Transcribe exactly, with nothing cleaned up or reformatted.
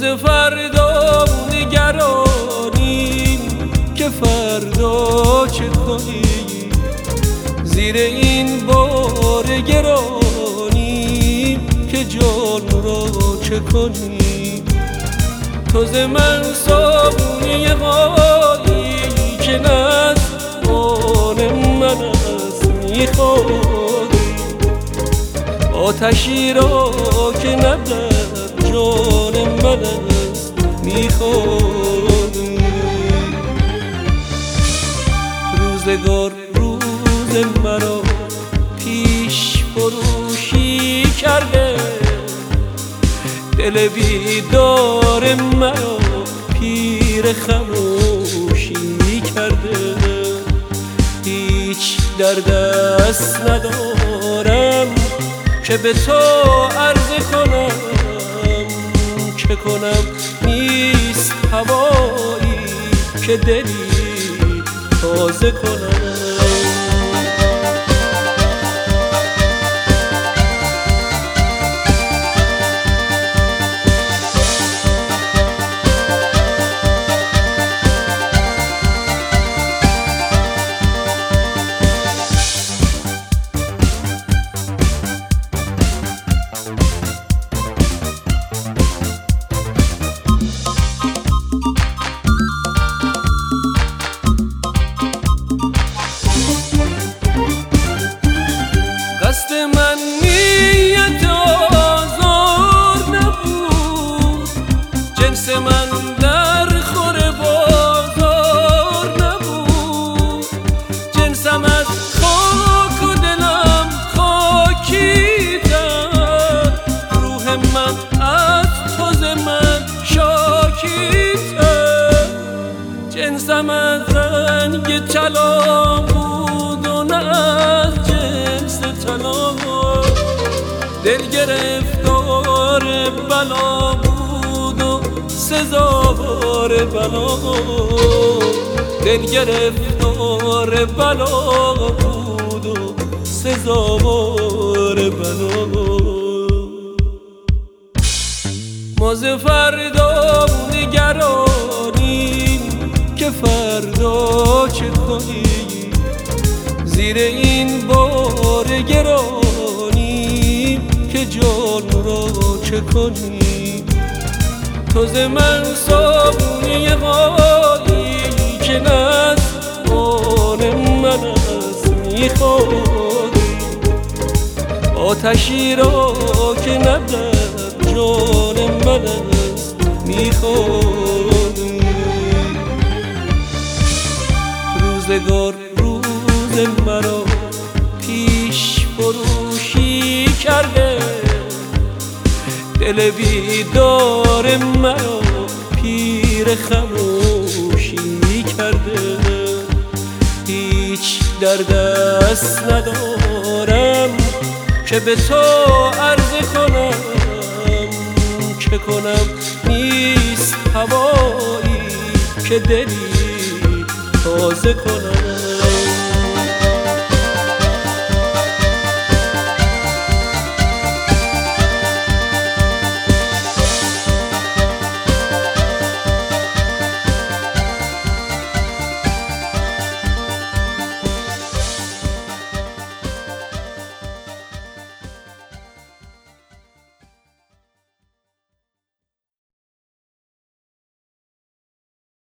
فردا نگرانیم که فردا چه کنی، زیر این بار گرانیم که جان را چه کنی. تو ز من صابونی غالی که نز آن من است میخوری، آتشی را که ندر جان من است میخوری. روزگار روز مرا پیش فروشی کرده، دل بیدار مرا پیر خموشی کرده. هیچ در دست ندارم که به تو عرضه کنم، چه کنم نیست هوایی که دلی تازه کنم. قصد من نیت آزار نبود، جنس من در خور بازار نبود. جنسم از خاک و دلم خاکی تر، روح من از تو ز من شاکی تر. جنسم از رنگ طلا بود و نه از جنس طلا، دل گرفتار بلا بود و سزاوار بلا. دل گرفتار بلا بود و سزاوار بلا. ما ز فردا نگرانیم که فردا چه کنی، زیر این بار گرانیم که جان را چه کنی. تو ز من صابونی غالی که نز آن من است میخوری، آتشی را که ندر جان من است میخوری. روزگار روز مرا پیش فروشی کرده، دل بیدار مرا پیر خموشی کرده. هیچ در دست ندارم که به تو عرضه کنم، چه کنم نیست هوایی که دلی تازه کنم.